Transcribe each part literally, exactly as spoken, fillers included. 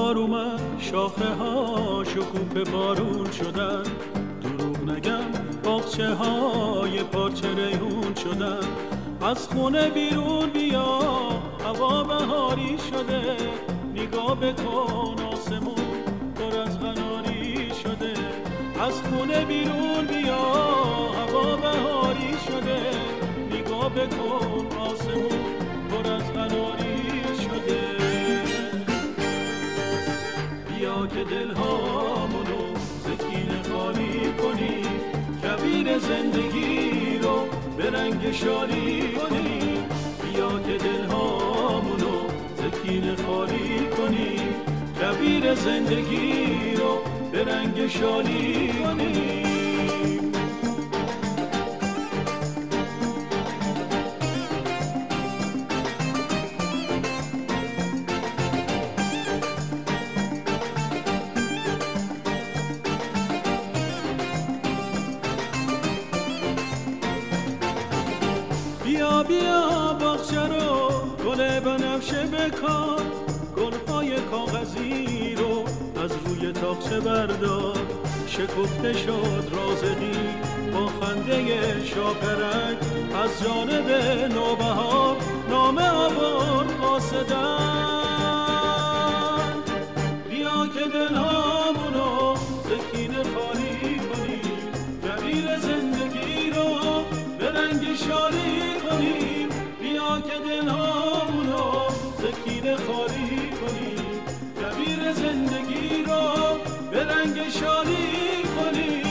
بهار اومد شاخه ها شکوفه بارون شدن، دروغ نگم باغچه های پارچه ریحون شدن. از خونه بیرون بیا هوا بهاری شده، نگاه بکن آسمون پر از قناری شده. از خونه بیرون بیا هوا بهاری شده، نگاه بکن آسمون پر از قناری شده. بیا که دلهامونو سکینه خالی کنی، کبیر زندگی رو به رنگ شالی کنی. بیا که دلهامونو سکینه خالی کنی، کبیر زندگی رو به رنگ شالی کنی. بیا بیا باغچه رو گل بنفشه بکار، گلهای کاغذی رو از روی تاقچه بردار. شکفته شد رازقی با خنده شاپرک، از جانب نوبهار نامه آورد قاصدک. بیا که دلهامونو سکینه خالی کنی، کبیر زندگی رو به رنگ شالی کنیم. بیا که دلهامونو سکینه خالی کنیم، کبیر زندگی رو به رنگ شالی کنیم.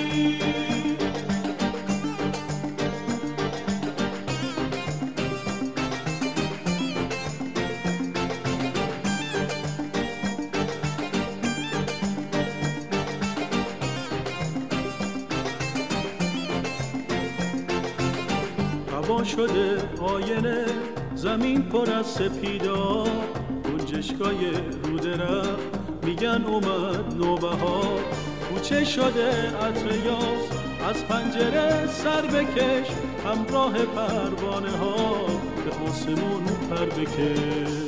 هوا شده آینه، زمین پر از سپیدا، گنجشگاه رود رفت میگن اومد نوبهار. کوچه شده عطر یاس، از پنجره سر بکش، همراه پروانه ها به آسمون پر بکش.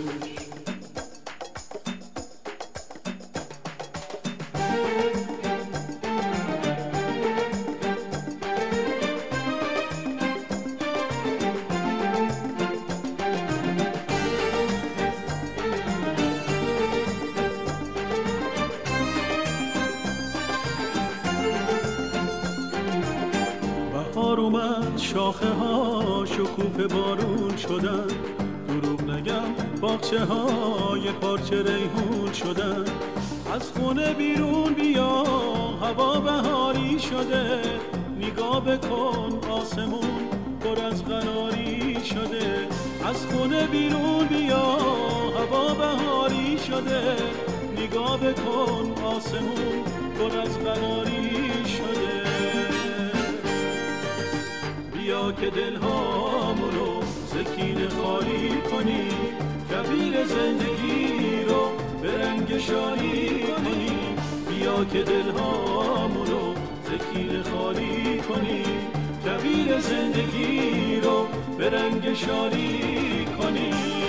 بهار اومد شاخه ها شکوفه بارون شدن، دروغ نگم باغچه های پارچه ریحون شدن. از خونه بیرون بیا هوا بهاری شده، نگاه بکن آسمون پر از قناری شده. از خونه بیرون بیا هوا بهاری شده، نگاه بکن آسمون پر از قناری شده. بیا که دلهامونو سکینه خالی کنی، کبیر زندگی رو به رنگ شالی کنی. بیا که دلهامونو سکینه خالی کنی، کبیر زندگی رو به رنگ شالی کنی.